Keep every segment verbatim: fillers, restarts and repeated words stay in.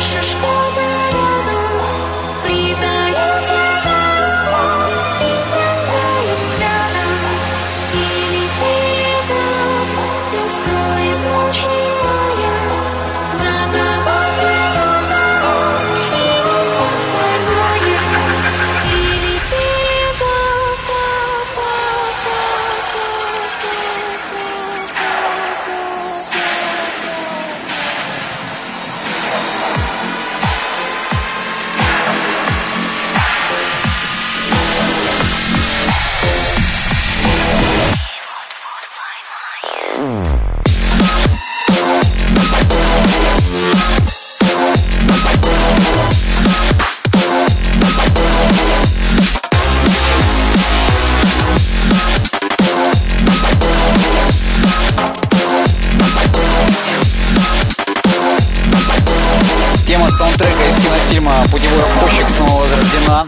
Саундтрека из кинофильма «Путевой обходчик» снова возрождена.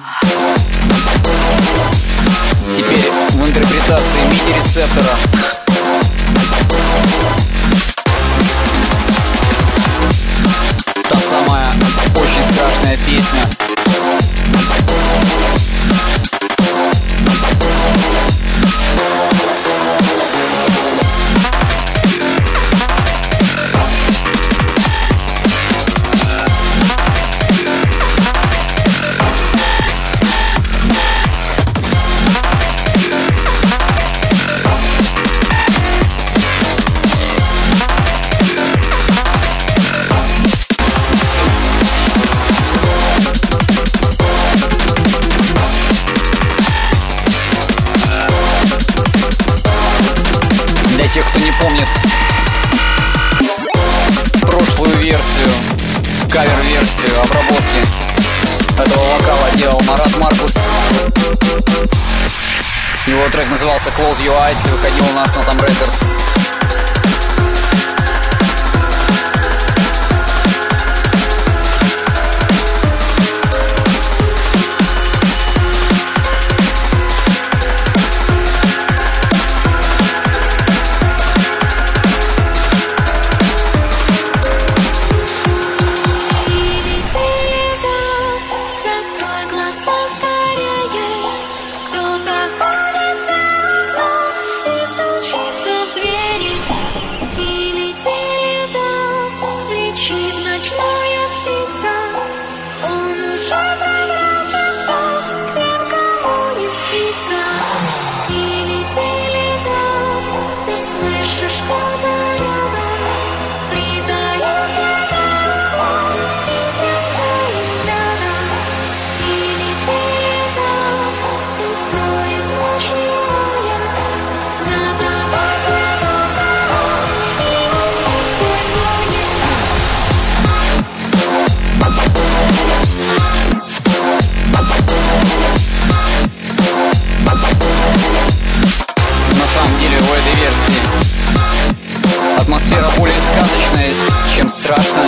Теперь в интерпретации миди-рецептора. Та самая очень страшная песня. Для тех, кто не помнит прошлую версию, кавер-версию обработки этого вокала делал Марат Маркус. Его трек назывался Close Your Eyes и выходил у нас на Tom Records. Атмосфера более сказочная, чем страшная.